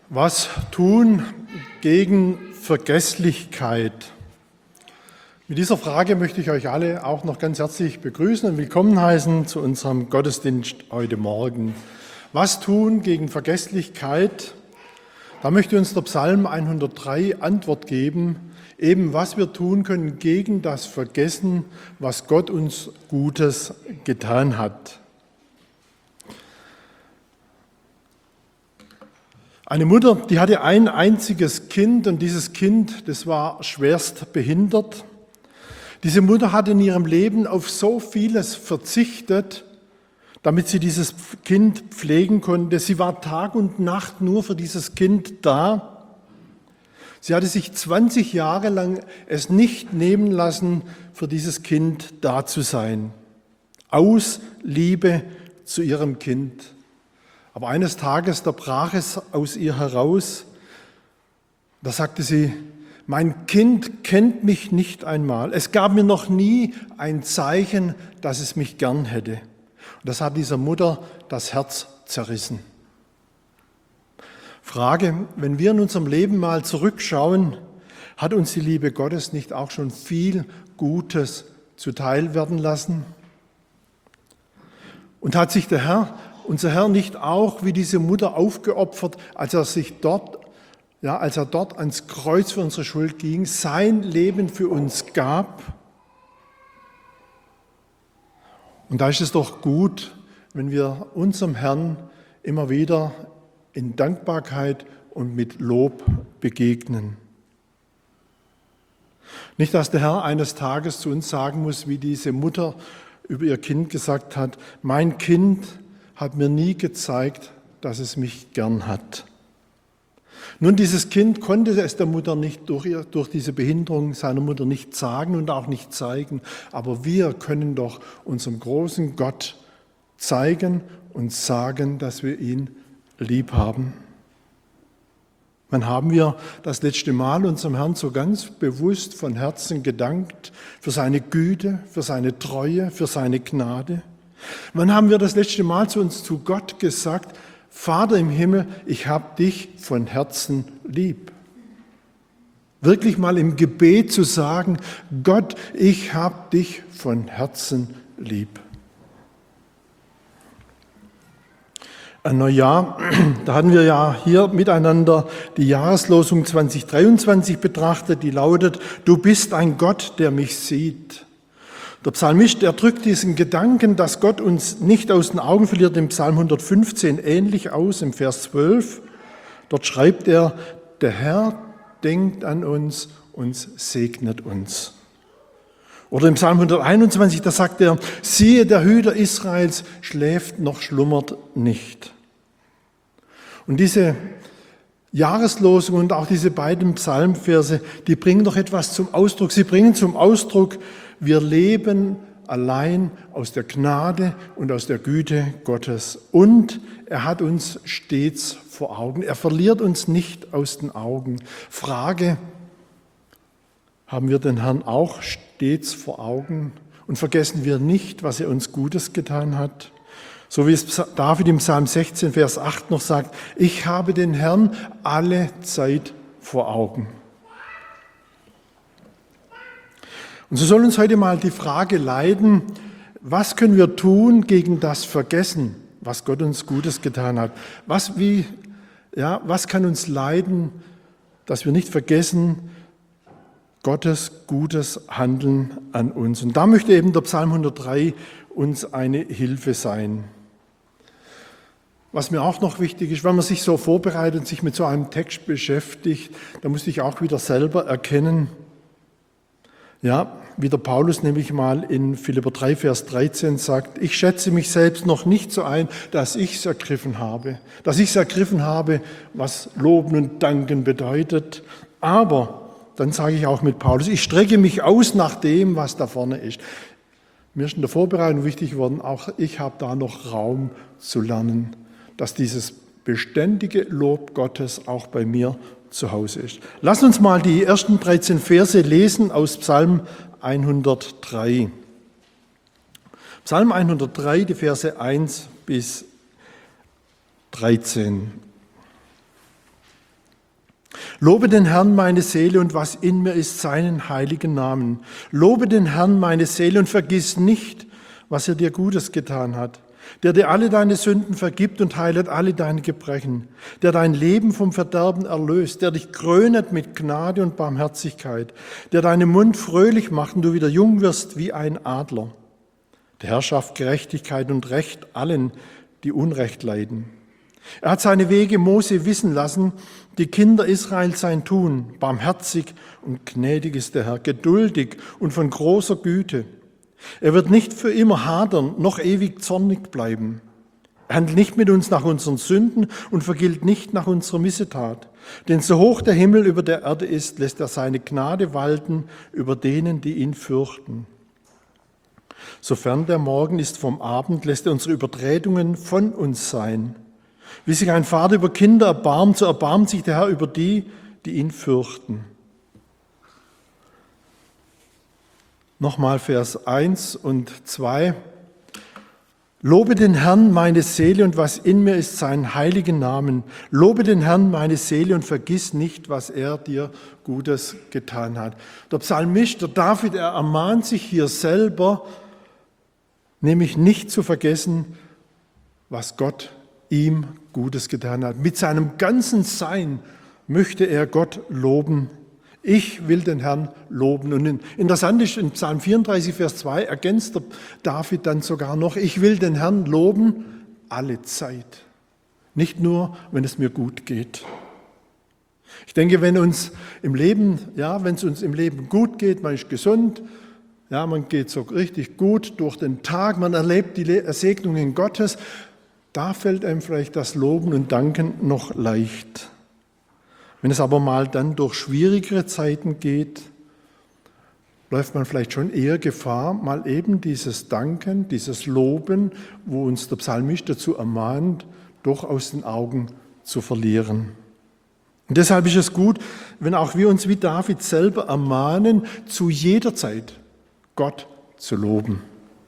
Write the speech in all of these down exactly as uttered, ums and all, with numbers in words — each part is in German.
Was tun gegen Vergesslichkeit? Mit dieser Frage möchte ich euch alle auch noch ganz herzlich begrüßen und willkommen heißen zu unserem Gottesdienst heute Morgen. Was tun gegen Vergesslichkeit? Da möchte uns der Psalm hundertdrei Antwort geben, eben was wir tun können gegen das Vergessen, was Gott uns Gutes getan hat. Eine Mutter, die hatte ein einziges Kind und dieses Kind, das war schwerst behindert. Diese Mutter hat in ihrem Leben auf so vieles verzichtet, damit sie dieses Kind pflegen konnte. Sie war Tag und Nacht nur für dieses Kind da. Sie hatte sich zwanzig Jahre lang es nicht nehmen lassen, für dieses Kind da zu sein. Aus Liebe zu ihrem Kind. Aber eines Tages, da brach es aus ihr heraus. Da sagte sie, mein Kind kennt mich nicht einmal. Es gab mir noch nie ein Zeichen, dass es mich gern hätte. Und das hat dieser Mutter das Herz zerrissen. Frage, wenn wir in unserem Leben mal zurückschauen, hat uns die Liebe Gottes nicht auch schon viel Gutes zuteil werden lassen? Und hat sich der Herr, unser Herr, nicht auch wie diese Mutter aufgeopfert, als er sich dort, ja, als er dort ans Kreuz für unsere Schuld ging, sein Leben für uns gab? Und da ist es doch gut, wenn wir unserem Herrn immer wieder in Dankbarkeit und mit Lob begegnen. Nicht, dass der Herr eines Tages zu uns sagen muss, wie diese Mutter über ihr Kind gesagt hat, mein Kind hat mir nie gezeigt, dass es mich gern hat. Nun, dieses Kind konnte es der Mutter nicht durch, ihr, durch diese Behinderung seiner Mutter nicht sagen und auch nicht zeigen, aber wir können doch unserem großen Gott zeigen und sagen, dass wir ihn lieb haben. Wann haben wir das letzte Mal unserem Herrn so ganz bewusst von Herzen gedankt für seine Güte, für seine Treue, für seine Gnade? Wann haben wir das letzte Mal zu uns, zu Gott gesagt, Vater im Himmel, ich habe dich von Herzen lieb? Wirklich mal im Gebet zu sagen, Gott, ich habe dich von Herzen lieb. Ein Neujahr, da hatten wir ja hier miteinander die Jahreslosung zwanzig dreiundzwanzig betrachtet, die lautet, du bist ein Gott, der mich sieht. Der Psalmist, er drückt diesen Gedanken, dass Gott uns nicht aus den Augen verliert, im Psalm hundertfünfzehn ähnlich aus, im Vers zwölf. Dort schreibt er, der Herr denkt an uns und segnet uns. Oder im Psalm hunderteinundzwanzig, da sagt er, siehe, der Hüter Israels schläft noch schlummert nicht. Und diese Jahreslosung und auch diese beiden Psalmverse, die bringen doch etwas zum Ausdruck. Sie bringen zum Ausdruck, wir leben allein aus der Gnade und aus der Güte Gottes. Und er hat uns stets vor Augen. Er verliert uns nicht aus den Augen. Frage, haben wir den Herrn auch stets vor Augen? Und vergessen wir nicht, was er uns Gutes getan hat? So wie es David im Psalm sechzehn, Vers acht noch sagt, ich habe den Herrn alle Zeit vor Augen. Und so soll uns heute mal die Frage leiten, was können wir tun gegen das Vergessen, was Gott uns Gutes getan hat? Was, wie, ja, was kann uns leiten, dass wir nicht vergessen, Gottes gutes Handeln an uns? Und da möchte eben der Psalm hundertdrei uns eine Hilfe sein. Was mir auch noch wichtig ist, wenn man sich so vorbereitet und sich mit so einem Text beschäftigt, da muss ich auch wieder selber erkennen, ja, wie der Paulus nämlich mal in Philipper drei, Vers dreizehn sagt, ich schätze mich selbst noch nicht so ein, dass ich es ergriffen habe, dass ich es ergriffen habe, was Loben und Danken bedeutet. Aber, dann sage ich auch mit Paulus, ich strecke mich aus nach dem, was da vorne ist. Mir ist in der Vorbereitung wichtig geworden, auch ich habe da noch Raum zu lernen, dass dieses beständige Lob Gottes auch bei mir zu Hause ist. Lass uns mal die ersten dreizehn Verse lesen aus Psalm hundertdrei. Psalm hundertdrei, die Verse eins bis dreizehn. Lobe den Herrn, meine Seele, und was in mir ist, seinen heiligen Namen. Lobe den Herrn, meine Seele, und vergiss nicht, was er dir Gutes getan hat. Der dir alle deine Sünden vergibt und heilet alle deine Gebrechen. Der dein Leben vom Verderben erlöst. Der dich krönet mit Gnade und Barmherzigkeit. Der deinen Mund fröhlich macht und du wieder jung wirst wie ein Adler. Der Herr schafft Gerechtigkeit und Recht allen, die Unrecht leiden. Er hat seine Wege Mose wissen lassen, die Kinder Israels sein Tun. Barmherzig und gnädig ist der Herr, geduldig und von großer Güte. Er wird nicht für immer hadern, noch ewig zornig bleiben. Er handelt nicht mit uns nach unseren Sünden und vergilt nicht nach unserer Missetat. Denn so hoch der Himmel über der Erde ist, lässt er seine Gnade walten über denen, die ihn fürchten. Sofern der Morgen ist vom Abend, lässt er unsere Übertretungen von uns sein. Wie sich ein Vater über Kinder erbarmt, so erbarmt sich der Herr über die, die ihn fürchten. Nochmal Vers eins und zwei. Lobe den Herrn, meine Seele, und was in mir ist, seinen heiligen Namen. Lobe den Herrn, meine Seele, und vergiss nicht, was er dir Gutes getan hat. Der Psalmist, der David, er ermahnt sich hier selber, nämlich nicht zu vergessen, was Gott ihm Gutes getan hat. Mit seinem ganzen Sein möchte er Gott loben. Ich will den Herrn loben. Und interessant ist, in Psalm vierunddreißig, Vers zwei ergänzt der David dann sogar noch, ich will den Herrn loben alle Zeit. Nicht nur, wenn es mir gut geht. Ich denke, wenn uns im Leben, ja, wenn es uns im Leben gut geht, man ist gesund, ja, man geht so richtig gut durch den Tag, man erlebt die Segnungen Gottes, da fällt einem vielleicht das Loben und Danken noch leicht. Wenn es aber mal dann durch schwierigere Zeiten geht, läuft man vielleicht schon eher Gefahr, mal eben dieses Danken, dieses Loben, wo uns der Psalmist dazu ermahnt, doch aus den Augen zu verlieren. Und deshalb ist es gut, wenn auch wir uns wie David selber ermahnen, zu jeder Zeit Gott zu loben.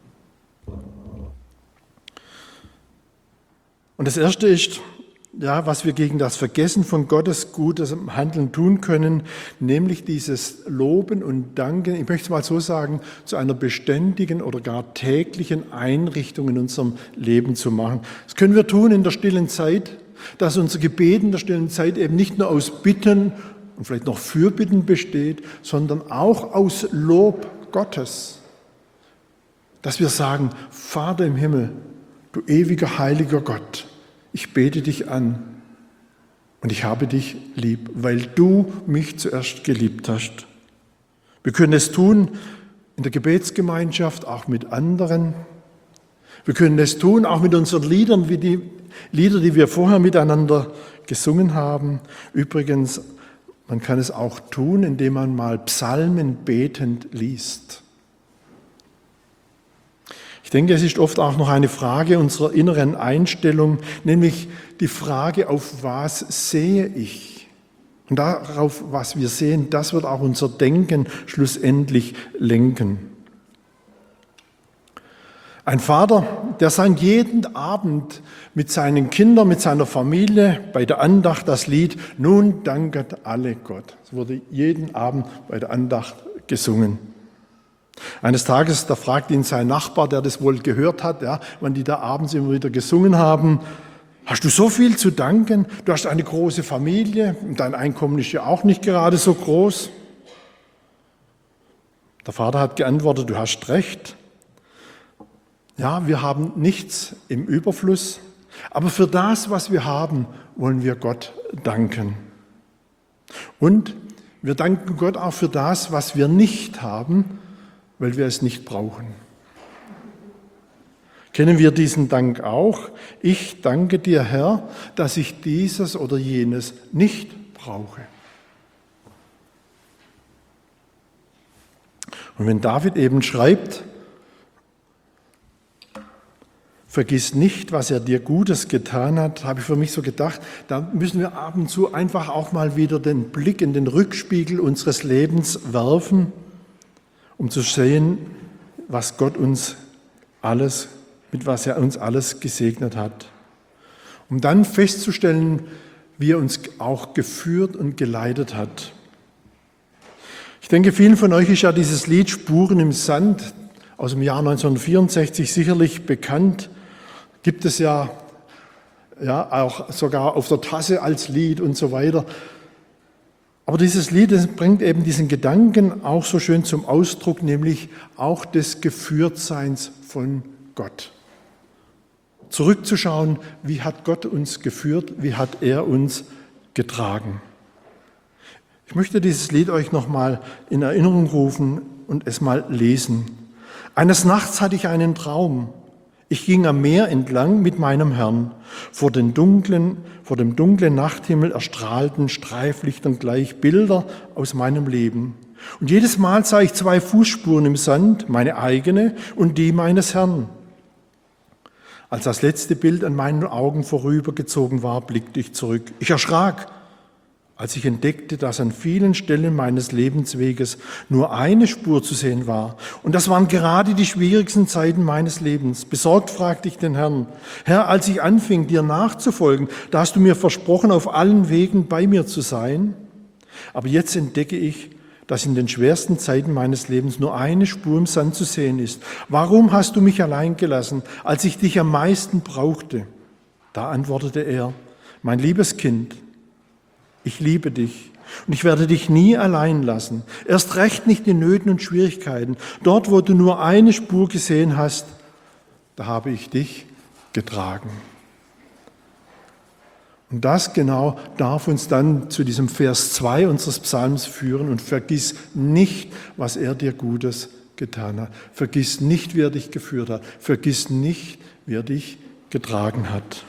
Und das Erste ist, ja, was wir gegen das Vergessen von Gottes gutes Handeln tun können, nämlich dieses Loben und Danken, ich möchte es mal so sagen, zu einer beständigen oder gar täglichen Einrichtung in unserem Leben zu machen. Das können wir tun in der stillen Zeit, dass unser Gebet in der stillen Zeit eben nicht nur aus Bitten und vielleicht noch Fürbitten besteht, sondern auch aus Lob Gottes. Dass wir sagen, Vater im Himmel, du ewiger, heiliger Gott, ich bete dich an und ich habe dich lieb, weil du mich zuerst geliebt hast. Wir können es tun in der Gebetsgemeinschaft, auch mit anderen. Wir können es tun auch mit unseren Liedern, wie die Lieder, die wir vorher miteinander gesungen haben. Übrigens, man kann es auch tun, indem man mal Psalmen betend liest. Ich denke, es ist oft auch noch eine Frage unserer inneren Einstellung, nämlich die Frage, auf was sehe ich? Und darauf, was wir sehen, das wird auch unser Denken schlussendlich lenken. Ein Vater, der sang jeden Abend mit seinen Kindern, mit seiner Familie bei der Andacht das Lied Nun danket alle Gott. Es wurde jeden Abend bei der Andacht gesungen. Eines Tages, da fragte ihn sein Nachbar, der das wohl gehört hat, ja, wann die da abends immer wieder gesungen haben, hast du so viel zu danken? Du hast eine große Familie und dein Einkommen ist ja auch nicht gerade so groß. Der Vater hat geantwortet, du hast recht. Ja, wir haben nichts im Überfluss, aber für das, was wir haben, wollen wir Gott danken. Und wir danken Gott auch für das, was wir nicht haben, weil wir es nicht brauchen. Kennen wir diesen Dank auch? Ich danke dir, Herr, dass ich dieses oder jenes nicht brauche. Und wenn David eben schreibt, vergiss nicht, was er dir Gutes getan hat, habe ich für mich so gedacht, da müssen wir ab und zu einfach auch mal wieder den Blick in den Rückspiegel unseres Lebens werfen, um zu sehen, was Gott uns alles, mit was er uns alles gesegnet hat. Um dann festzustellen, wie er uns auch geführt und geleitet hat. Ich denke, vielen von euch ist ja dieses Lied Spuren im Sand aus dem Jahr neunzehnhundertvierundsechzig sicherlich bekannt. Gibt es ja, ja auch sogar auf der Tasse als Lied und so weiter. Aber dieses Lied, das bringt eben diesen Gedanken auch so schön zum Ausdruck, nämlich auch des Geführtseins von Gott. Zurückzuschauen, wie hat Gott uns geführt, wie hat er uns getragen. Ich möchte dieses Lied euch nochmal in Erinnerung rufen und es mal lesen. Eines Nachts hatte ich einen Traum. Ich ging am Meer entlang mit meinem Herrn. Vor, den dunklen, vor dem dunklen Nachthimmel erstrahlten Streiflichtern gleich Bilder aus meinem Leben. Und jedes Mal sah ich zwei Fußspuren im Sand, meine eigene und die meines Herrn. Als das letzte Bild an meinen Augen vorübergezogen war, blickte ich zurück. Ich erschrak, als ich entdeckte, dass an vielen Stellen meines Lebensweges nur eine Spur zu sehen war. Und das waren gerade die schwierigsten Zeiten meines Lebens. Besorgt fragte ich den Herrn: Herr, als ich anfing, dir nachzufolgen, da hast du mir versprochen, auf allen Wegen bei mir zu sein. Aber jetzt entdecke ich, dass in den schwersten Zeiten meines Lebens nur eine Spur im Sand zu sehen ist. Warum hast du mich allein gelassen, als ich dich am meisten brauchte? Da antwortete er: Mein liebes Kind, ich liebe dich und ich werde dich nie allein lassen. Erst recht nicht in Nöten und Schwierigkeiten. Dort, wo du nur eine Spur gesehen hast, da habe ich dich getragen. Und das genau darf uns dann zu diesem Vers zwei unseres Psalms führen. Und vergiss nicht, was er dir Gutes getan hat. Vergiss nicht, wie er dich geführt hat. Vergiss nicht, wie er dich getragen hat.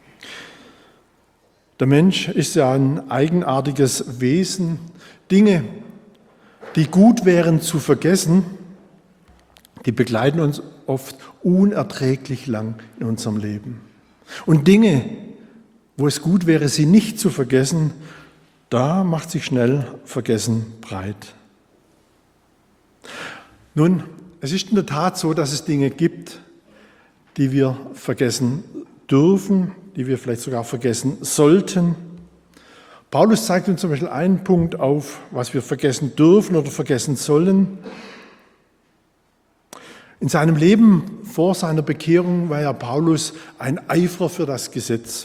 Der Mensch ist ja ein eigenartiges Wesen. Dinge, die gut wären zu vergessen, die begleiten uns oft unerträglich lang in unserem Leben. Und Dinge, wo es gut wäre, sie nicht zu vergessen, da macht sich schnell Vergessen breit. Nun, es ist in der Tat so, dass es Dinge gibt, die wir vergessen dürfen, die wir vielleicht sogar vergessen sollten. Paulus zeigt uns zum Beispiel einen Punkt auf, was wir vergessen dürfen oder vergessen sollen. In seinem Leben vor seiner Bekehrung war ja Paulus ein Eiferer für das Gesetz.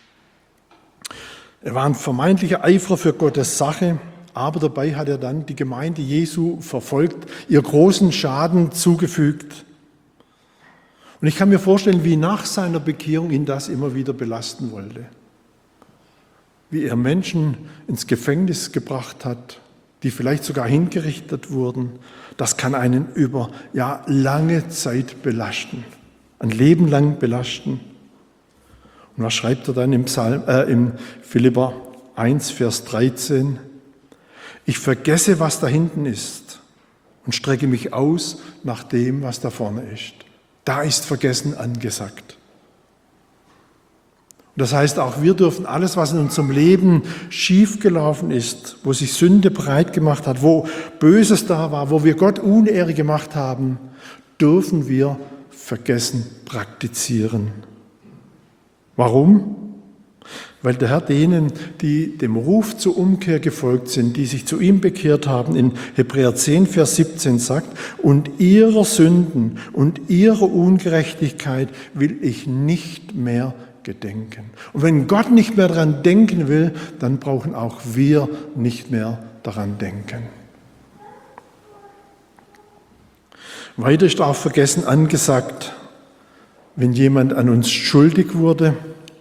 Er war ein vermeintlicher Eiferer für Gottes Sache, aber dabei hat er dann die Gemeinde Jesu verfolgt, ihr großen Schaden zugefügt. Und ich kann mir vorstellen, wie nach seiner Bekehrung ihn das immer wieder belasten wollte. Wie er Menschen ins Gefängnis gebracht hat, die vielleicht sogar hingerichtet wurden. Das kann einen über ja, lange Zeit belasten, ein Leben lang belasten. Und was schreibt er dann im, Psalm, äh, im Philipper eins, Vers dreizehn? Ich vergesse, was da hinten ist und strecke mich aus nach dem, was da vorne ist. Da ist Vergessen angesagt. Und das heißt, auch wir dürfen alles, was in unserem Leben schiefgelaufen ist, wo sich Sünde breit gemacht hat, wo Böses da war, wo wir Gott Unehre gemacht haben, dürfen wir Vergessen praktizieren. Warum? Weil der Herr denen, die dem Ruf zur Umkehr gefolgt sind, die sich zu ihm bekehrt haben, in Hebräer zehn, Vers siebzehn sagt, und ihrer Sünden und ihrer Ungerechtigkeit will ich nicht mehr gedenken. Und wenn Gott nicht mehr daran denken will, dann brauchen auch wir nicht mehr daran denken. Weiter ist auch Vergessen angesagt, wenn jemand an uns schuldig wurde.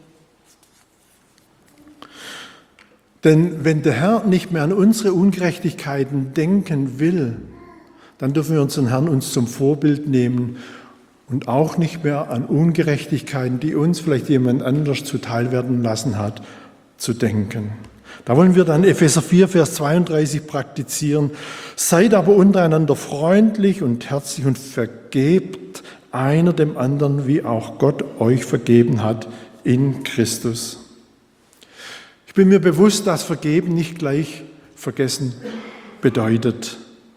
Denn wenn der Herr nicht mehr an unsere Ungerechtigkeiten denken will, dann dürfen wir unseren Herrn uns zum Vorbild nehmen und auch nicht mehr an Ungerechtigkeiten, die uns vielleicht jemand anders zuteil werden lassen hat, zu denken. Da wollen wir dann Epheser vier, Vers zweiunddreißig praktizieren. Seid aber untereinander freundlich und herzlich und vergebt einer dem anderen, wie auch Gott euch vergeben hat in Christus. Ich bin mir bewusst, dass Vergeben nicht gleich Vergessen bedeutet.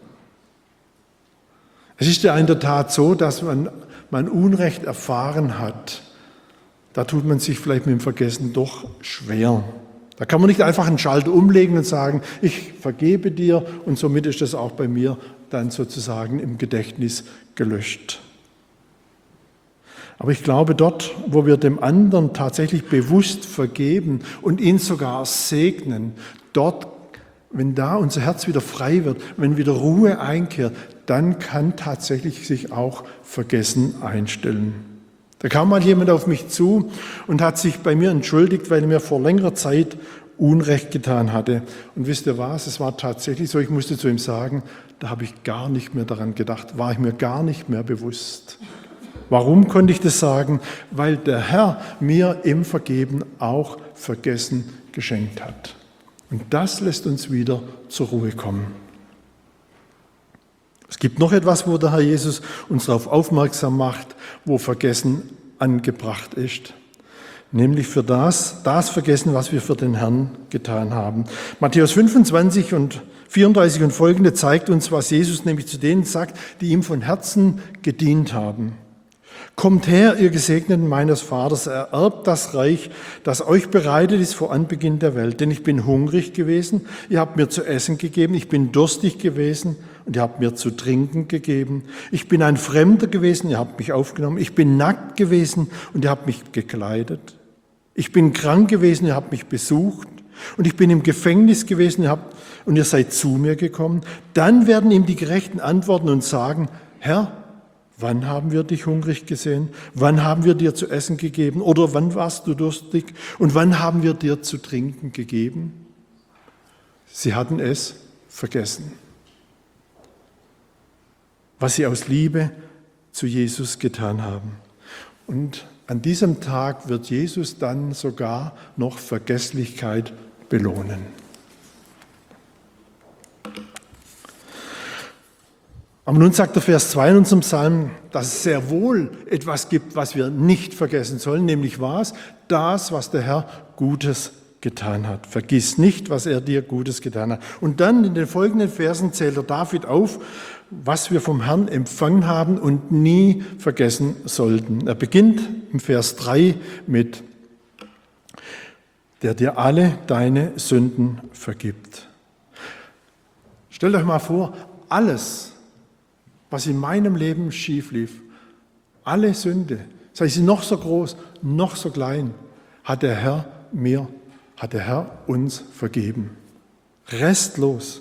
Es ist ja in der Tat so, dass man, man Unrecht erfahren hat. Da tut man sich vielleicht mit dem Vergessen doch schwer. Da kann man nicht einfach einen Schalter umlegen und sagen, ich vergebe dir und somit ist das auch bei mir dann sozusagen im Gedächtnis gelöscht. Aber ich glaube, dort, wo wir dem anderen tatsächlich bewusst vergeben und ihn sogar segnen, dort, wenn da unser Herz wieder frei wird, wenn wieder Ruhe einkehrt, dann kann tatsächlich sich auch Vergessen einstellen. Da kam mal jemand auf mich zu und hat sich bei mir entschuldigt, weil er mir vor längerer Zeit Unrecht getan hatte. Und wisst ihr was, es war tatsächlich so, ich musste zu ihm sagen, da habe ich gar nicht mehr daran gedacht, war ich mir gar nicht mehr bewusst. Warum konnte ich das sagen? Weil der Herr mir im Vergeben auch Vergessen geschenkt hat. Und das lässt uns wieder zur Ruhe kommen. Es gibt noch etwas, wo der Herr Jesus uns darauf aufmerksam macht, wo Vergessen angebracht ist. Nämlich für das, das Vergessen, was wir für den Herrn getan haben. Matthäus fünfundzwanzig und vierunddreißig und folgende zeigt uns, was Jesus nämlich zu denen sagt, die ihm von Herzen gedient haben. Kommt her, ihr Gesegneten meines Vaters, ererbt das Reich, das euch bereitet ist vor Anbeginn der Welt. Denn ich bin hungrig gewesen, ihr habt mir zu essen gegeben, ich bin durstig gewesen und ihr habt mir zu trinken gegeben. Ich bin ein Fremder gewesen, ihr habt mich aufgenommen. Ich bin nackt gewesen und ihr habt mich gekleidet. Ich bin krank gewesen, ihr habt mich besucht. Und ich bin im Gefängnis gewesen ihr habt, und ihr seid zu mir gekommen. Dann werden ihm die Gerechten antworten und sagen, Herr, wann haben wir dich hungrig gesehen? Wann haben wir dir zu essen gegeben? Oder wann warst du durstig? Und wann haben wir dir zu trinken gegeben? Sie hatten es vergessen, was sie aus Liebe zu Jesus getan haben. Und an diesem Tag wird Jesus dann sogar noch Vergesslichkeit belohnen. Aber nun sagt der Vers zwei in unserem Psalm, dass es sehr wohl etwas gibt, was wir nicht vergessen sollen, nämlich was? Das, was der Herr Gutes getan hat. Vergiss nicht, was er dir Gutes getan hat. Und dann in den folgenden Versen zählt der David auf, was wir vom Herrn empfangen haben und nie vergessen sollten. Er beginnt im Vers drei mit, der dir alle deine Sünden vergibt. Stellt euch mal vor, alles, was in meinem Leben schief lief, alle Sünde, sei sie noch so groß, noch so klein, hat der Herr mir, hat der Herr uns vergeben. Restlos.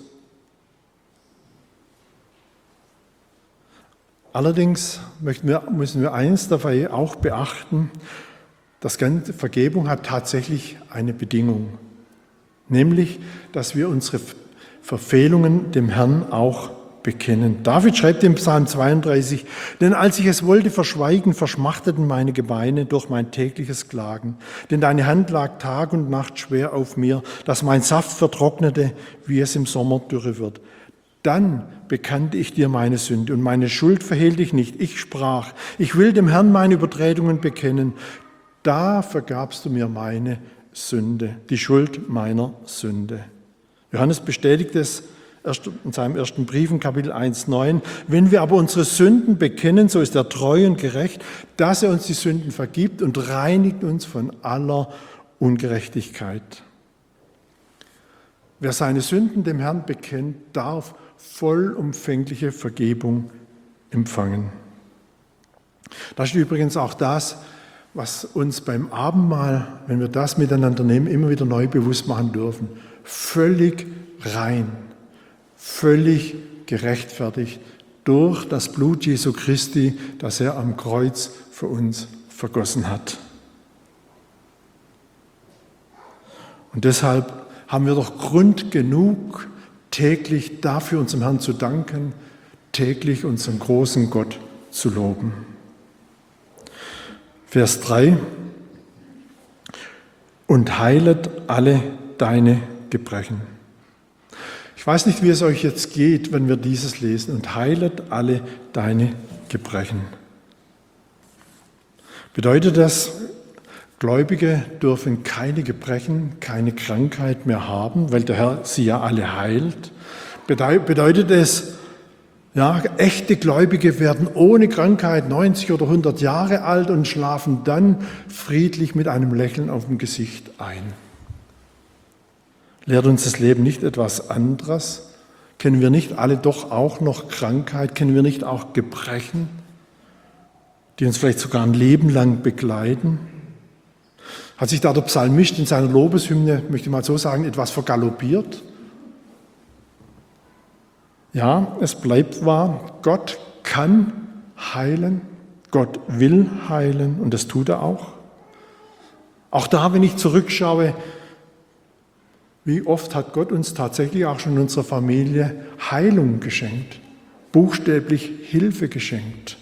Allerdings möchten wir, müssen wir eins dabei auch beachten, das ganze Vergebung hat tatsächlich eine Bedingung, nämlich, dass wir unsere Verfehlungen dem Herrn auch bekennen. David schreibt im Psalm zweiunddreißig, denn als ich es wollte verschweigen, verschmachteten meine Gebeine durch mein tägliches Klagen. Denn deine Hand lag Tag und Nacht schwer auf mir, dass mein Saft vertrocknete, wie es im Sommer dürre wird. Dann bekannte ich dir meine Sünde und meine Schuld verhehlte ich nicht. Ich sprach, ich will dem Herrn meine Übertretungen bekennen. Da vergabst du mir meine Sünde, die Schuld meiner Sünde. Johannes bestätigt es in seinem ersten Brief in Kapitel eins, neun. Wenn wir aber unsere Sünden bekennen, so ist er treu und gerecht, dass er uns die Sünden vergibt und reinigt uns von aller Ungerechtigkeit. Wer seine Sünden dem Herrn bekennt, darf vollumfängliche Vergebung empfangen. Das ist übrigens auch das, was uns beim Abendmahl, wenn wir das miteinander nehmen, immer wieder neu bewusst machen dürfen. Völlig rein, völlig gerechtfertigt durch das Blut Jesu Christi, das er am Kreuz für uns vergossen hat. Und deshalb haben wir doch Grund genug, täglich dafür unserem Herrn zu danken, täglich unseren großen Gott zu loben. Vers drei. Und heilet alle deine Gebrechen. Ich weiß nicht, wie es euch jetzt geht, wenn wir dieses lesen. Und heilet alle deine Gebrechen. Bedeutet das, Gläubige dürfen keine Gebrechen, keine Krankheit mehr haben, weil der Herr sie ja alle heilt? Bedeutet es, ja, echte Gläubige werden ohne Krankheit neunzig oder hundert Jahre alt und schlafen dann friedlich mit einem Lächeln auf dem Gesicht ein? Lehrt uns das Leben nicht etwas anderes? Kennen wir nicht alle doch auch noch Krankheit? Kennen wir nicht auch Gebrechen, die uns vielleicht sogar ein Leben lang begleiten? Hat sich da der Psalmist in seiner Lobeshymne, möchte ich mal so sagen, etwas vergaloppiert? Ja, es bleibt wahr, Gott kann heilen, Gott will heilen und das tut er auch. Auch da, wenn ich zurückschaue, wie oft hat Gott uns tatsächlich auch schon in unserer Familie Heilung geschenkt, buchstäblich Hilfe geschenkt.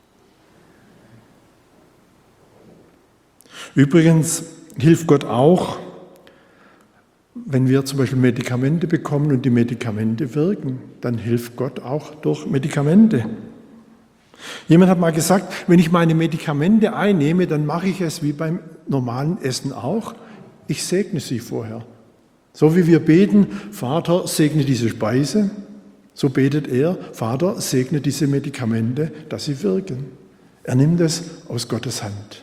Übrigens hilft Gott auch, wenn wir zum Beispiel Medikamente bekommen und die Medikamente wirken, dann hilft Gott auch durch Medikamente. Jemand hat mal gesagt, wenn ich meine Medikamente einnehme, dann mache ich es wie beim normalen Essen auch. Ich segne sie vorher. So wie wir beten, Vater, segne diese Speise, so betet er, Vater, segne diese Medikamente, dass sie wirken. Er nimmt es aus Gottes Hand.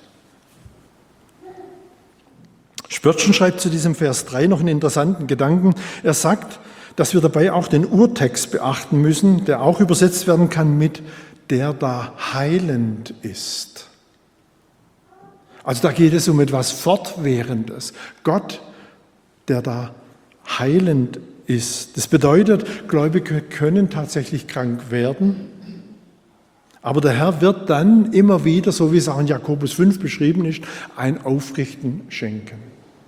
Spörtchen schreibt zu diesem Vers drei noch einen interessanten Gedanken. Er sagt, dass wir dabei auch den Urtext beachten müssen, der auch übersetzt werden kann mit der da heilend ist. Also da geht es um etwas Fortwährendes. Gott, der da heilend ist. Das bedeutet, Gläubige können tatsächlich krank werden, aber der Herr wird dann immer wieder, so wie es auch in Jakobus fünf beschrieben ist, ein Aufrichten schenken.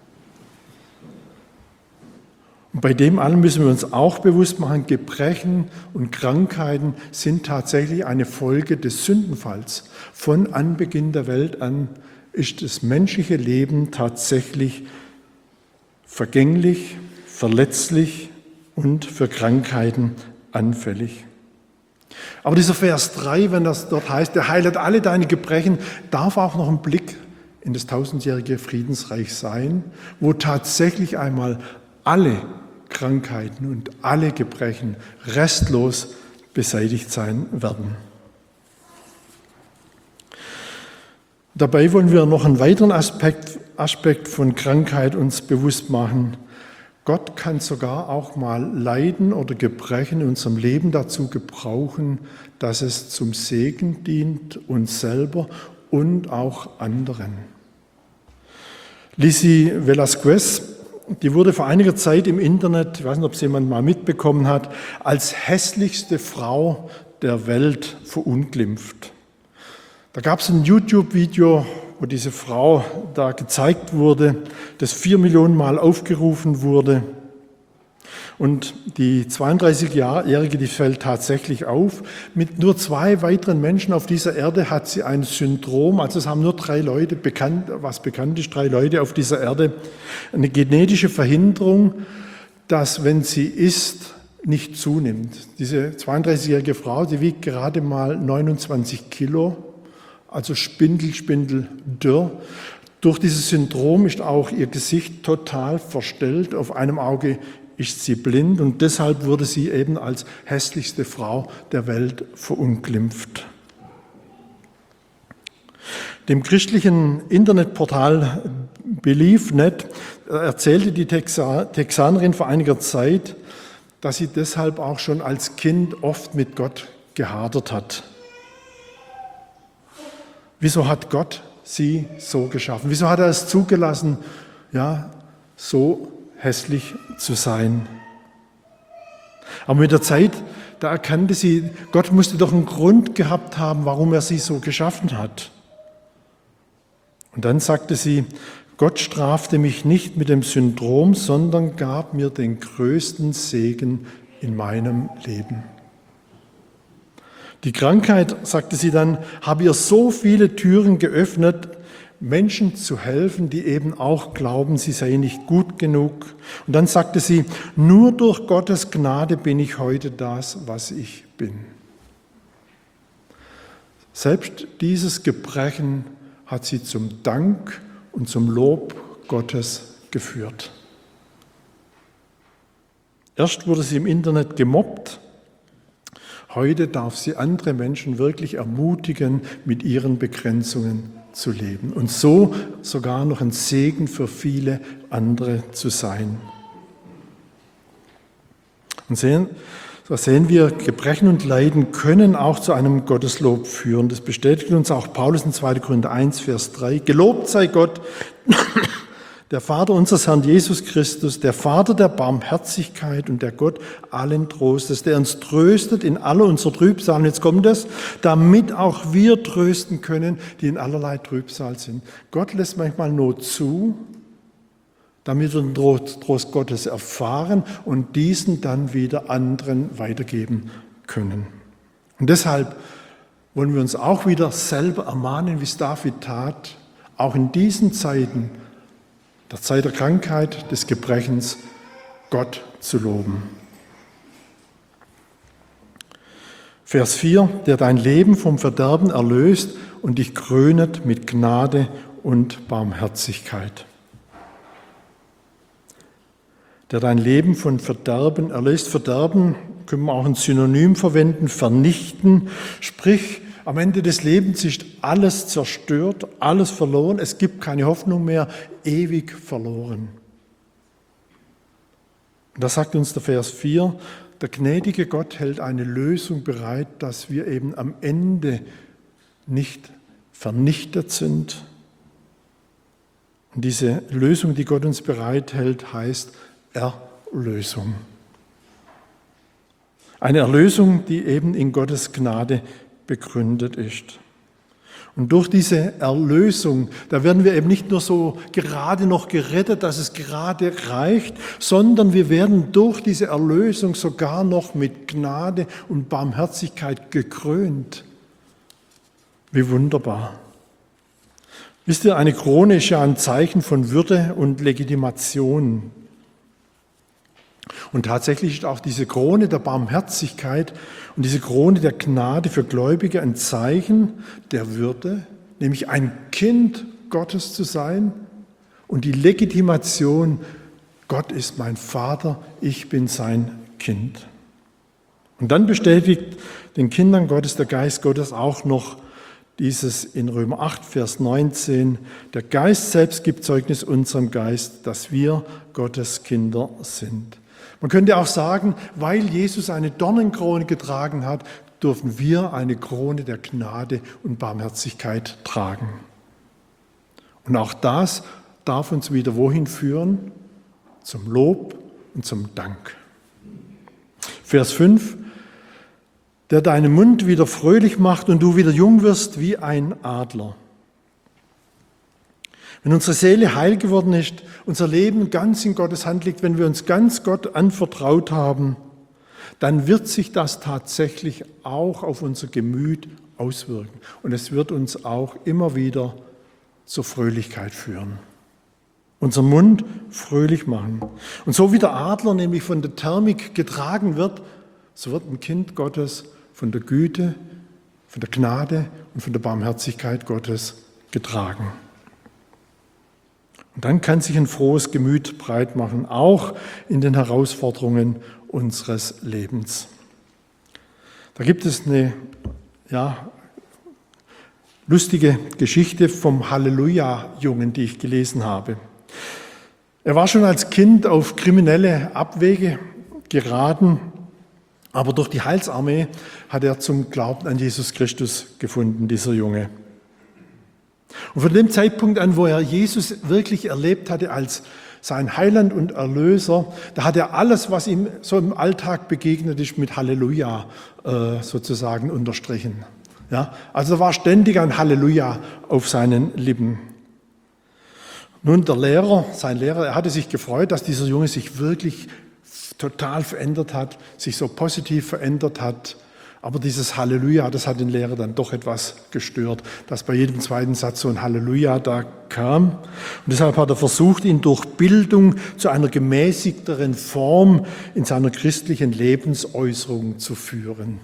Und bei dem allen müssen wir uns auch bewusst machen, Gebrechen und Krankheiten sind tatsächlich eine Folge des Sündenfalls. Von Anbeginn der Welt an ist das menschliche Leben tatsächlich vergänglich, verletzlich und für Krankheiten anfällig. Aber dieser Vers drei, wenn das dort heißt, der heilt alle deine Gebrechen, darf auch noch ein Blick in das tausendjährige Friedensreich sein, wo tatsächlich einmal alle Krankheiten und alle Gebrechen restlos beseitigt sein werden. Dabei wollen wir noch einen weiteren Aspekt, Aspekt von Krankheit uns bewusst machen. Gott kann sogar auch mal Leiden oder Gebrechen in unserem Leben dazu gebrauchen, dass es zum Segen dient, uns selber und auch anderen. Lizzie Velasquez, die wurde vor einiger Zeit im Internet, ich weiß nicht, ob es jemand mal mitbekommen hat, als hässlichste Frau der Welt verunglimpft. Da gab es ein YouTube-Video, wo diese Frau da gezeigt wurde, das vier Millionen Mal aufgerufen wurde. Und die zweiunddreißigjährige, die fällt tatsächlich auf. Mit nur zwei weiteren Menschen auf dieser Erde hat sie ein Syndrom, also es haben nur drei Leute, bekannt, was bekannt ist, drei Leute auf dieser Erde, eine genetische Verhinderung, dass, wenn sie isst, nicht zunimmt. Diese zweiunddreißigjährige Frau, die wiegt gerade mal neunundzwanzig Kilo, also spindel, spindel, dürr. Durch dieses Syndrom ist auch ihr Gesicht total verstellt, auf einem Auge ist sie blind und deshalb wurde sie eben als hässlichste Frau der Welt verunglimpft. Dem christlichen Internetportal Believe Punkt net erzählte die Texanerin vor einiger Zeit, dass sie deshalb auch schon als Kind oft mit Gott gehadert hat. Wieso hat Gott sie so geschaffen? Wieso hat er es zugelassen, ja, so hässlich zu sein? Aber mit der Zeit, da erkannte sie, Gott musste doch einen Grund gehabt haben, warum er sie so geschaffen hat. Und dann sagte sie, Gott strafte mich nicht mit dem Syndrom, sondern gab mir den größten Segen in meinem Leben. Die Krankheit, sagte sie dann, habe ihr so viele Türen geöffnet, Menschen zu helfen, die eben auch glauben, sie seien nicht gut genug. Und dann sagte sie, nur durch Gottes Gnade bin ich heute das, was ich bin. Selbst dieses Gebrechen hat sie zum Dank und zum Lob Gottes geführt. Erst wurde sie im Internet gemobbt. Heute darf sie andere Menschen wirklich ermutigen, mit ihren Begrenzungen zu leben und so sogar noch ein Segen für viele andere zu sein. Und sehen, so sehen wir, Gebrechen und Leiden können auch zu einem Gotteslob führen. Das bestätigt uns auch Paulus in zweiter Korinther eins, Vers drei. Gelobt sei Gott, der Vater unseres Herrn Jesus Christus, der Vater der Barmherzigkeit und der Gott allen Trostes, der uns tröstet in aller unserer Trübsal. Und jetzt kommt es, damit auch wir trösten können, die in allerlei Trübsal sind. Gott lässt manchmal Not zu, damit wir den Trost Gottes erfahren und diesen dann wieder anderen weitergeben können. Und deshalb wollen wir uns auch wieder selber ermahnen, wie es David tat, auch in diesen Zeiten, der Zeit der Krankheit, des Gebrechens, Gott zu loben. Vers vier, der dein Leben vom Verderben erlöst und dich krönet mit Gnade und Barmherzigkeit. Der dein Leben von Verderben erlöst. Verderben können wir auch ein Synonym verwenden, vernichten. Sprich, am Ende des Lebens ist alles zerstört, alles verloren. Es gibt keine Hoffnung mehr, ewig verloren. Und da sagt uns der Vers vier, der gnädige Gott hält eine Lösung bereit, dass wir eben am Ende nicht vernichtet sind. Und diese Lösung, die Gott uns bereithält, heißt Erlösung. Eine Erlösung, die eben in Gottes Gnade begründet ist. Und durch diese Erlösung, da werden wir eben nicht nur so gerade noch gerettet, dass es gerade reicht, sondern wir werden durch diese Erlösung sogar noch mit Gnade und Barmherzigkeit gekrönt. Wie wunderbar. Wisst ihr, eine Krone ist ja ein Zeichen von Würde und Legitimation. Und tatsächlich ist auch diese Krone der Barmherzigkeit und diese Krone der Gnade für Gläubige ein Zeichen der Würde, nämlich ein Kind Gottes zu sein und die Legitimation, Gott ist mein Vater, ich bin sein Kind. Und dann bestätigt den Kindern Gottes, der Geist Gottes auch noch dieses in Römer acht, Vers neunzehn, der Geist selbst gibt Zeugnis unserem Geist, dass wir Gottes Kinder sind. Man könnte auch sagen, weil Jesus eine Dornenkrone getragen hat, dürfen wir eine Krone der Gnade und Barmherzigkeit tragen. Und auch das darf uns wieder wohin führen? Zum Lob und zum Dank. Vers fünf, der deinen Mund wieder fröhlich macht und du wieder jung wirst wie ein Adler. Wenn unsere Seele heil geworden ist, unser Leben ganz in Gottes Hand liegt, wenn wir uns ganz Gott anvertraut haben, dann wird sich das tatsächlich auch auf unser Gemüt auswirken. Und es wird uns auch immer wieder zur Fröhlichkeit führen. Unser Mund fröhlich machen. Und so wie der Adler nämlich von der Thermik getragen wird, so wird ein Kind Gottes von der Güte, von der Gnade und von der Barmherzigkeit Gottes getragen. Und dann kann sich ein frohes Gemüt breit machen, auch in den Herausforderungen unseres Lebens. Da gibt es eine ja, lustige Geschichte vom Halleluja-Jungen, die ich gelesen habe. Er war schon als Kind auf kriminelle Abwege geraten, aber durch die Heilsarmee hat er zum Glauben an Jesus Christus gefunden, dieser Junge. Und von dem Zeitpunkt an, wo er Jesus wirklich erlebt hatte als sein Heiland und Erlöser, da hat er alles, was ihm so im Alltag begegnet ist, mit Halleluja äh, sozusagen unterstrichen. Ja, also da war ständig ein Halleluja auf seinen Lippen. Nun, der Lehrer, sein Lehrer, er hatte sich gefreut, dass dieser Junge sich wirklich total verändert hat, sich so positiv verändert hat. Aber dieses Halleluja, das hat den Lehrer dann doch etwas gestört, dass bei jedem zweiten Satz so ein Halleluja da kam. Und deshalb hat er versucht, ihn durch Bildung zu einer gemäßigteren Form in seiner christlichen Lebensäußerung zu führen.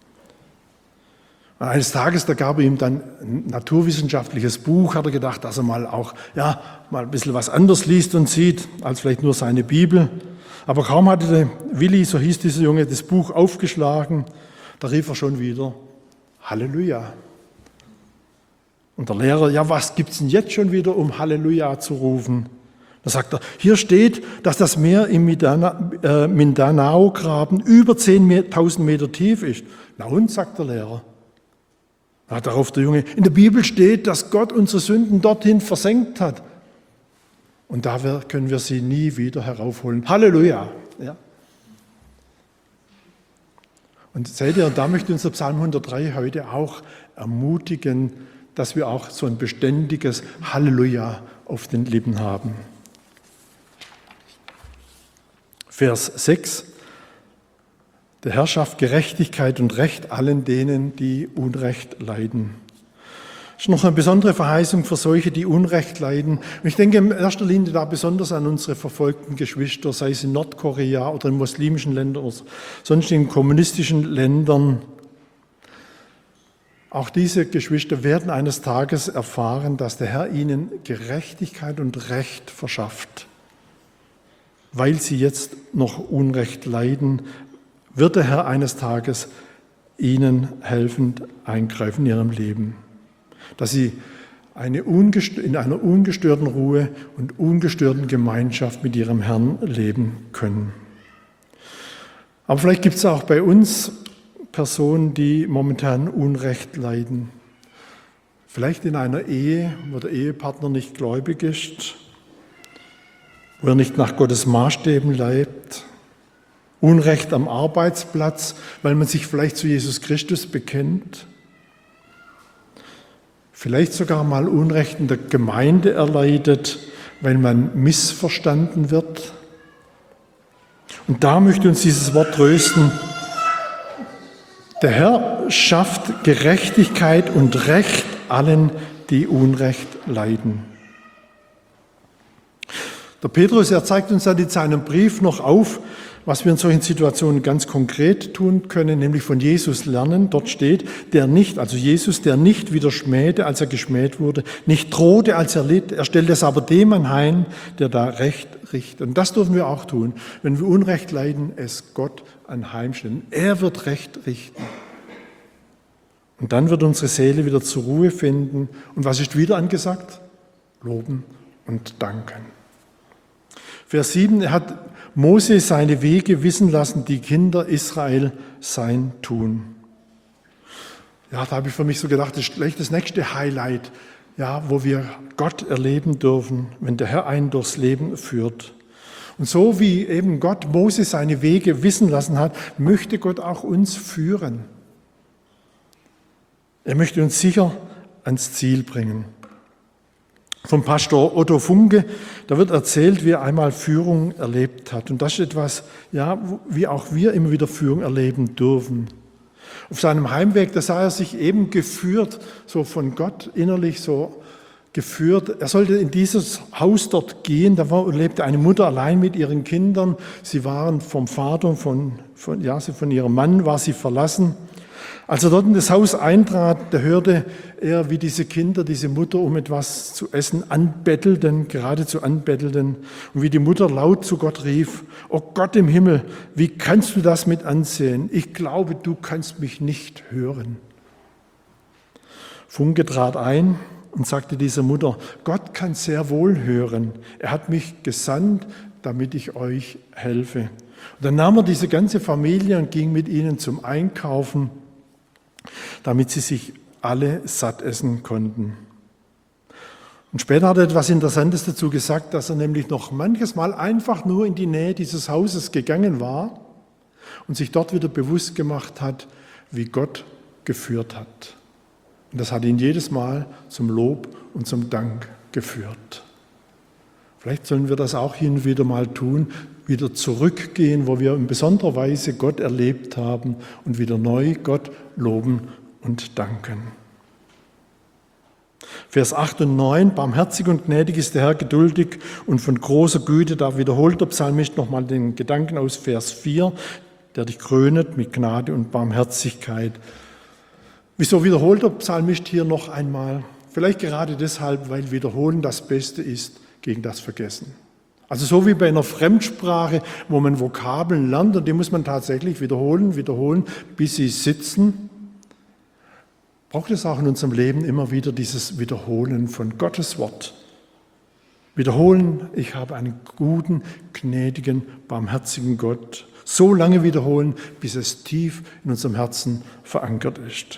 Und eines Tages, da gab er ihm dann ein naturwissenschaftliches Buch, hat er gedacht, dass er mal auch ja, mal ein bisschen was anderes liest und sieht, als vielleicht nur seine Bibel. Aber kaum hatte der Willi, so hieß dieser Junge, das Buch aufgeschlagen, da rief er schon wieder Halleluja. Und der Lehrer, ja, was gibt's denn jetzt schon wieder, um Halleluja zu rufen? Da sagt er, hier steht, dass das Meer im äh, Mindanao-Graben über zehntausend Meter tief ist. Na und, sagt der Lehrer. Na, darauf der Junge, in der Bibel steht, dass Gott unsere Sünden dorthin versenkt hat. Und da können wir sie nie wieder heraufholen. Halleluja! Ja. Und seht ihr, da möchte uns der Psalm hundertdrei heute auch ermutigen, dass wir auch so ein beständiges Halleluja auf den Lippen haben. Vers sechs. Der Herr schafft Gerechtigkeit und Recht allen denen, die Unrecht leiden. Das ist noch eine besondere Verheißung für solche, die Unrecht leiden. Und ich denke in erster Linie da besonders an unsere verfolgten Geschwister, sei es in Nordkorea oder in muslimischen Ländern oder sonst in kommunistischen Ländern. Auch diese Geschwister werden eines Tages erfahren, dass der Herr ihnen Gerechtigkeit und Recht verschafft. Weil sie jetzt noch Unrecht leiden, wird der Herr eines Tages ihnen helfend eingreifen in ihrem Leben. Dass sie eine in einer ungestörten Ruhe und ungestörten Gemeinschaft mit ihrem Herrn leben können. Aber vielleicht gibt es auch bei uns Personen, die momentan Unrecht leiden. Vielleicht in einer Ehe, wo der Ehepartner nicht gläubig ist, wo er nicht nach Gottes Maßstäben lebt. Unrecht am Arbeitsplatz, weil man sich vielleicht zu Jesus Christus bekennt. Vielleicht sogar mal Unrecht in der Gemeinde erleidet, weil man missverstanden wird. Und da möchte uns dieses Wort trösten. Der Herr schafft Gerechtigkeit und Recht allen, die Unrecht leiden. Der Petrus, er zeigt uns dann in seinem Brief noch auf, was wir in solchen Situationen ganz konkret tun können, nämlich von Jesus lernen. Dort steht, der nicht, also Jesus, der nicht wieder schmähte, als er geschmäht wurde, nicht drohte, als er litt, er stellte es aber dem anheim, der da Recht richtet. Und das dürfen wir auch tun, wenn wir Unrecht leiden, es Gott anheimstellen. Er wird Recht richten. Und dann wird unsere Seele wieder zur Ruhe finden. Und was ist wieder angesagt? Loben und danken. Vers sieben, er hat Mose seine Wege wissen lassen, die Kinder Israel sein tun. Ja, da habe ich für mich so gedacht, das ist gleich das nächste Highlight, ja, wo wir Gott erleben dürfen, wenn der Herr einen durchs Leben führt. Und so wie eben Gott Mose seine Wege wissen lassen hat, möchte Gott auch uns führen. Er möchte uns sicher ans Ziel bringen. Vom Pastor Otto Funke, da wird erzählt, wie er einmal Führung erlebt hat. Und das ist etwas, ja, wie auch wir immer wieder Führung erleben dürfen. Auf seinem Heimweg, da sah er sich eben geführt, so von Gott innerlich so geführt. Er sollte in dieses Haus dort gehen, da war, lebte eine Mutter allein mit ihren Kindern. Sie waren vom Vater, von, von, ja, von ihrem Mann war sie verlassen. Als er dort in das Haus eintrat, da hörte er, wie diese Kinder, diese Mutter um etwas zu essen anbettelten, geradezu anbettelten, und wie die Mutter laut zu Gott rief, »O Gott im Himmel, wie kannst du das mit ansehen? Ich glaube, du kannst mich nicht hören.« Funke trat ein und sagte dieser Mutter, »Gott kann sehr wohl hören. Er hat mich gesandt, damit ich euch helfe.« Und dann nahm er diese ganze Familie und ging mit ihnen zum Einkaufen, damit sie sich alle satt essen konnten. Und später hat er etwas Interessantes dazu gesagt, dass er nämlich noch manches Mal einfach nur in die Nähe dieses Hauses gegangen war und sich dort wieder bewusst gemacht hat, wie Gott geführt hat. Und das hat ihn jedes Mal zum Lob und zum Dank geführt. Vielleicht sollen wir das auch hin und wieder mal tun, wieder zurückgehen, wo wir in besonderer Weise Gott erlebt haben und wieder neu Gott loben und danken. Vers acht und neun, barmherzig und gnädig ist der Herr, geduldig und von großer Güte. Da wiederholt der Psalmist nochmal den Gedanken aus Vers vier, der dich krönet mit Gnade und Barmherzigkeit. Wieso wiederholt der Psalmist hier noch einmal? Vielleicht gerade deshalb, weil Wiederholen das Beste ist gegen das Vergessen. Also so wie bei einer Fremdsprache, wo man Vokabeln lernt und die muss man tatsächlich wiederholen, wiederholen, bis sie sitzen, braucht es auch in unserem Leben immer wieder dieses Wiederholen von Gottes Wort. Wiederholen, ich habe einen guten, gnädigen, barmherzigen Gott. So lange wiederholen, bis es tief in unserem Herzen verankert ist.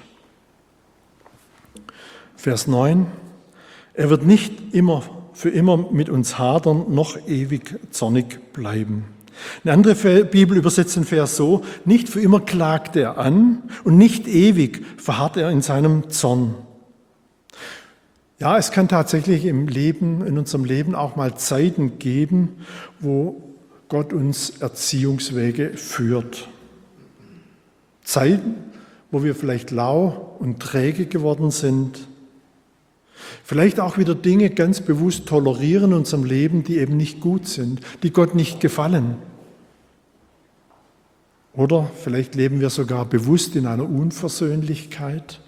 Vers neun. Er wird nicht immer für immer mit uns hadern, noch ewig zornig bleiben. Eine andere Bibel übersetzt den Vers so: Nicht für immer klagt er an und nicht ewig verharrt er in seinem Zorn. Ja, es kann tatsächlich im Leben, in unserem Leben auch mal Zeiten geben, wo Gott uns Erziehungswege führt. Zeiten, wo wir vielleicht lau und träge geworden sind. Vielleicht auch wieder Dinge ganz bewusst tolerieren in unserem Leben, die eben nicht gut sind, die Gott nicht gefallen. Oder vielleicht leben wir sogar bewusst in einer Unversöhnlichkeit.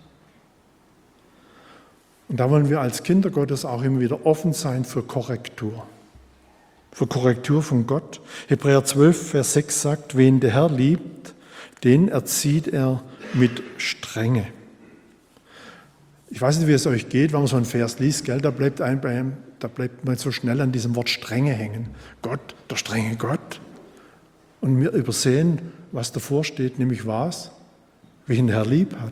Und da wollen wir als Kinder Gottes auch immer wieder offen sein für Korrektur. Für Korrektur von Gott. Hebräer zwölf, Vers sechs sagt, wen der Herr liebt, den erzieht er mit Strenge. Ich weiß nicht, wie es euch geht, wenn man so einen Vers liest, gell, da bleibt ein, beim, da bleibt man so schnell an diesem Wort Strenge hängen. Gott, der strenge Gott. Und wir übersehen, was davor steht, nämlich was? Wen der Herr lieb hat.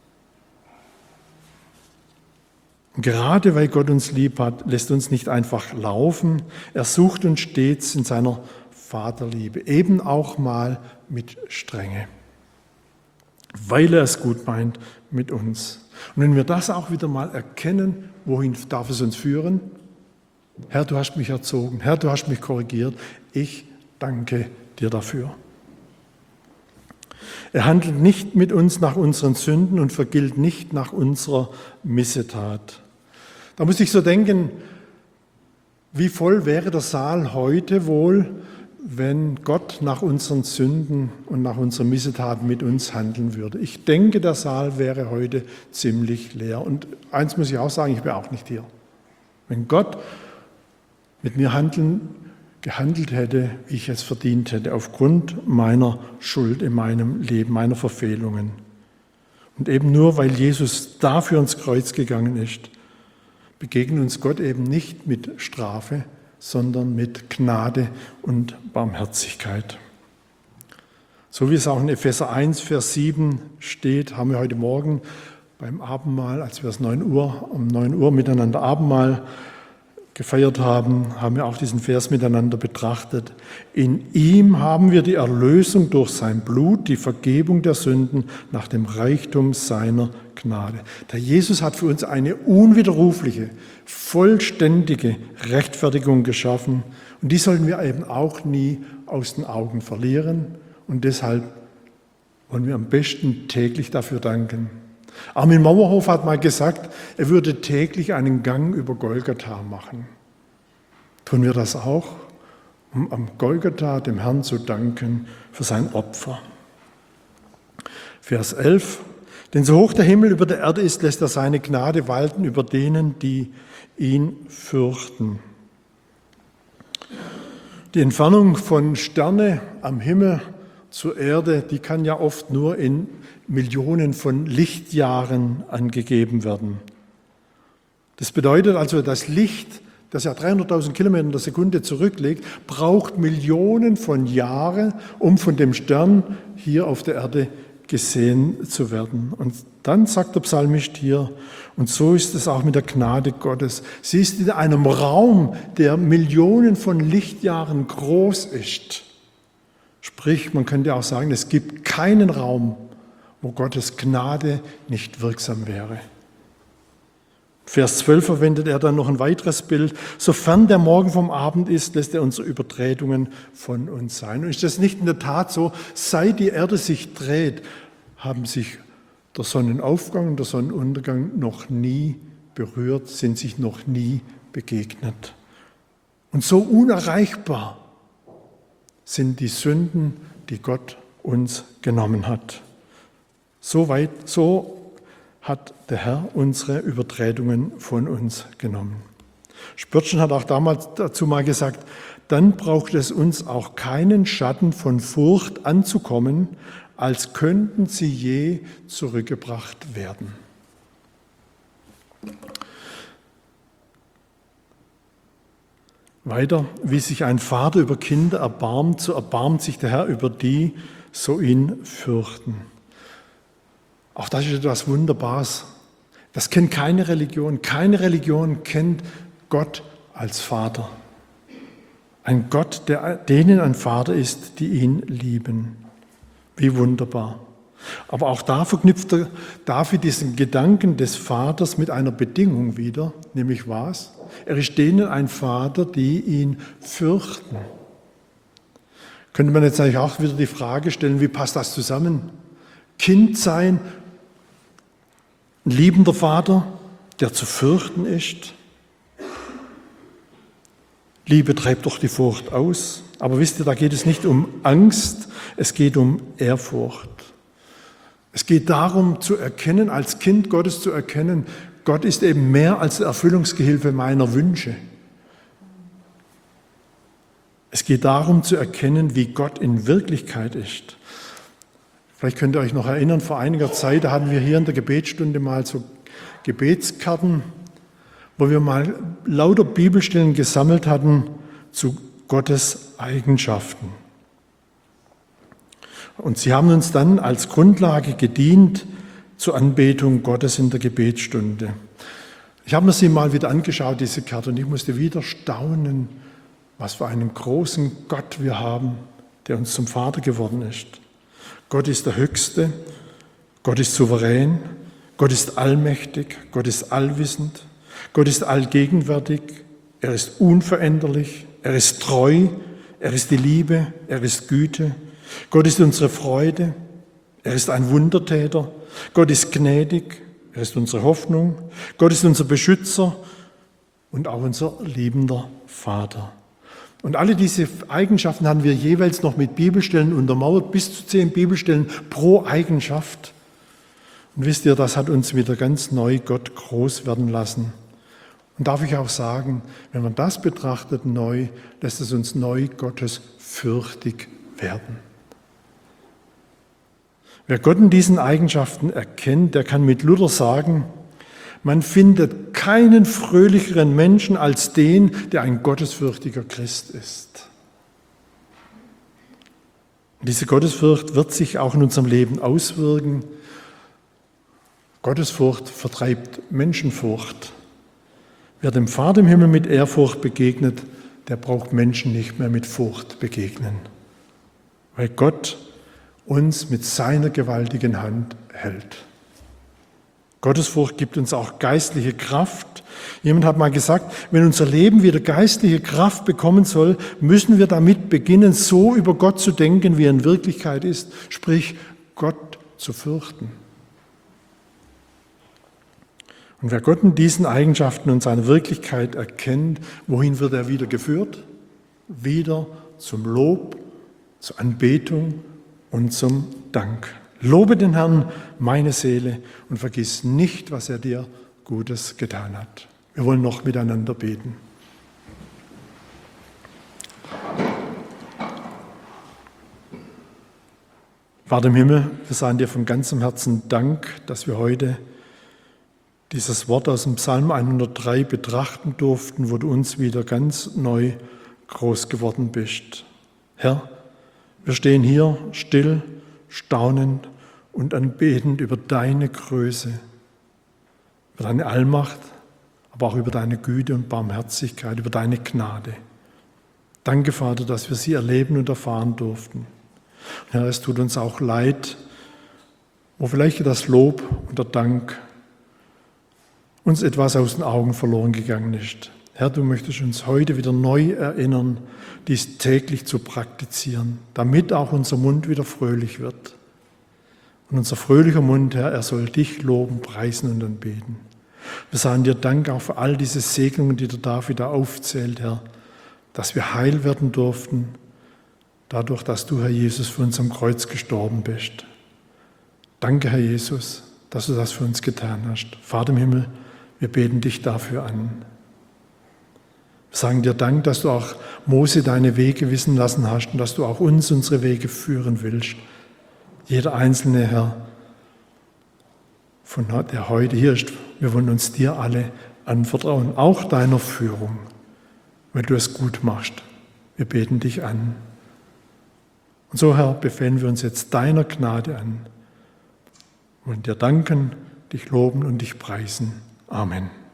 Und gerade weil Gott uns lieb hat, lässt uns nicht einfach laufen. Er sucht uns stets in seiner Vaterliebe, eben auch mal mit Strenge, weil er es gut meint mit uns. Und wenn wir das auch wieder mal erkennen, wohin darf es uns führen? Herr, du hast mich erzogen, Herr, du hast mich korrigiert, ich danke dir dafür. Er handelt nicht mit uns nach unseren Sünden und vergilt nicht nach unserer Missetat. Da muss ich so denken, wie voll wäre der Saal heute wohl, wenn Gott nach unseren Sünden und nach unserer Missetat mit uns handeln würde. Ich denke, der Saal wäre heute ziemlich leer. Und eins muss ich auch sagen, ich wäre auch nicht hier. Wenn Gott mit mir handeln, gehandelt hätte, wie ich es verdient hätte, aufgrund meiner Schuld in meinem Leben, meiner Verfehlungen. Und eben nur, weil Jesus dafür ins Kreuz gegangen ist, begegnet uns Gott eben nicht mit Strafe, sondern mit Gnade und Barmherzigkeit. So wie es auch in Epheser eins, Vers sieben steht, haben wir heute Morgen beim Abendmahl, als wir es neun Uhr, um neun Uhr miteinander Abendmahl gefeiert haben, haben wir auch diesen Vers miteinander betrachtet. In ihm haben wir die Erlösung durch sein Blut, die Vergebung der Sünden nach dem Reichtum seiner Gnade. Der Jesus hat für uns eine unwiderrufliche, vollständige Rechtfertigung geschaffen und die sollten wir eben auch nie aus den Augen verlieren und deshalb wollen wir am besten täglich dafür danken. Armin Mauerhof hat mal gesagt, er würde täglich einen Gang über Golgatha machen. Tun wir das auch, um am Golgatha dem Herrn zu danken für sein Opfer. Vers elf. Denn so hoch der Himmel über der Erde ist, lässt er seine Gnade walten über denen, die ihn fürchten. Die Entfernung von Sterne am Himmel zur Erde, die kann ja oft nur in Millionen von Lichtjahren angegeben werden. Das bedeutet also, das Licht, das ja dreihunderttausend Kilometer in der Sekunde zurücklegt, braucht Millionen von Jahren, um von dem Stern hier auf der Erde gesehen zu werden. Und dann sagt der Psalmist hier, und so ist es auch mit der Gnade Gottes. Sie ist in einem Raum, der Millionen von Lichtjahren groß ist. Sprich, man könnte auch sagen, es gibt keinen Raum, wo Gottes Gnade nicht wirksam wäre. Vers zwölf verwendet er dann noch ein weiteres Bild. Sofern der Morgen vom Abend ist, lässt er unsere Übertretungen von uns sein. Und ist das nicht in der Tat so? Seit die Erde sich dreht, haben sich der Sonnenaufgang und der Sonnenuntergang noch nie berührt, sind sich noch nie begegnet. Und so unerreichbar sind die Sünden, die Gott uns genommen hat. So weit, so hat der Herr unsere Übertretungen von uns genommen. Spörtchen hat auch damals dazu mal gesagt, dann braucht es uns auch keinen Schatten von Furcht anzukommen, als könnten sie je zurückgebracht werden. Weiter, wie sich ein Vater über Kinder erbarmt, so erbarmt sich der Herr über die, so ihn fürchten. Auch das ist etwas Wunderbares. Das kennt keine Religion. Keine Religion kennt Gott als Vater. Ein Gott, der denen ein Vater ist, die ihn lieben. Wie wunderbar. Aber auch da verknüpft David diesen Gedanken des Vaters mit einer Bedingung wieder, nämlich was? Er ist denen ein Vater, die ihn fürchten. Könnte man jetzt eigentlich auch wieder die Frage stellen, wie passt das zusammen? Kind sein, ein liebender Vater, der zu fürchten ist. Liebe treibt doch die Furcht aus. Aber wisst ihr, da geht es nicht um Angst, es geht um Ehrfurcht. Es geht darum zu erkennen, als Kind Gottes zu erkennen, Gott ist eben mehr als Erfüllungsgehilfe meiner Wünsche. Es geht darum zu erkennen, wie Gott in Wirklichkeit ist. Vielleicht könnt ihr euch noch erinnern, vor einiger Zeit, da hatten wir hier in der Gebetsstunde mal so Gebetskarten, wo wir mal lauter Bibelstellen gesammelt hatten zu Gottes Eigenschaften. Und sie haben uns dann als Grundlage gedient zur Anbetung Gottes in der Gebetsstunde. Ich habe mir sie mal wieder angeschaut, diese Karte, und ich musste wieder staunen, was für einen großen Gott wir haben, der uns zum Vater geworden ist. Gott ist der Höchste, Gott ist souverän, Gott ist allmächtig, Gott ist allwissend, Gott ist allgegenwärtig, er ist unveränderlich, er ist treu, er ist die Liebe, er ist Güte. Gott ist unsere Freude, er ist ein Wundertäter, Gott ist gnädig, er ist unsere Hoffnung, Gott ist unser Beschützer und auch unser liebender Vater. Und alle diese Eigenschaften haben wir jeweils noch mit Bibelstellen untermauert, bis zu zehn Bibelstellen pro Eigenschaft. Und wisst ihr, das hat uns wieder ganz neu Gott groß werden lassen. Und darf ich auch sagen, wenn man das betrachtet neu, lässt es uns neu Gottes fürchtig werden. Wer Gott in diesen Eigenschaften erkennt, der kann mit Luther sagen, man findet keinen fröhlicheren Menschen als den, der ein gottesfürchtiger Christ ist. Und diese Gottesfurcht wird sich auch in unserem Leben auswirken. Gottesfurcht vertreibt Menschenfurcht. Wer dem Vater im Himmel mit Ehrfurcht begegnet, der braucht Menschen nicht mehr mit Furcht begegnen, weil Gott uns mit seiner gewaltigen Hand hält. Gottesfurcht gibt uns auch geistliche Kraft. Jemand hat mal gesagt, wenn unser Leben wieder geistliche Kraft bekommen soll, müssen wir damit beginnen, so über Gott zu denken, wie er in Wirklichkeit ist, sprich Gott zu fürchten. Und wer Gott in diesen Eigenschaften und seiner Wirklichkeit erkennt, wohin wird er wieder geführt? Wieder zum Lob, zur Anbetung und zum Dank. Lobe den Herrn, meine Seele, und vergiss nicht, was er dir Gutes getan hat. Wir wollen noch miteinander beten. Vater im Himmel, wir sagen dir von ganzem Herzen Dank, dass wir heute dieses Wort aus dem Psalm hundertdrei betrachten durften, wo du uns wieder ganz neu groß geworden bist. Herr, wir stehen hier still, staunend und anbetend über deine Größe, über deine Allmacht, aber auch über deine Güte und Barmherzigkeit, über deine Gnade. Danke, Vater, dass wir sie erleben und erfahren durften. Und Herr, es tut uns auch leid, wo vielleicht das Lob und der Dank uns etwas aus den Augen verloren gegangen ist. Herr, du möchtest uns heute wieder neu erinnern, dies täglich zu praktizieren, damit auch unser Mund wieder fröhlich wird. Und unser fröhlicher Mund, Herr, er soll dich loben, preisen und anbeten. Wir sagen dir Dank auch für all diese Segnungen, die der David da aufzählt, Herr, dass wir heil werden durften, dadurch, dass du, Herr Jesus, für uns am Kreuz gestorben bist. Danke, Herr Jesus, dass du das für uns getan hast. Vater im Himmel, wir beten dich dafür an. Wir sagen dir Dank, dass du auch Mose deine Wege wissen lassen hast und dass du auch uns unsere Wege führen willst. Jeder einzelne, Herr, von der heute hier ist, wir wollen uns dir alle anvertrauen, auch deiner Führung. weil du es gut machst. Wir beten dich an. Und so, Herr, befehlen wir uns jetzt deiner Gnade an. Wir wollen dir danken, dich loben und dich preisen. Amen.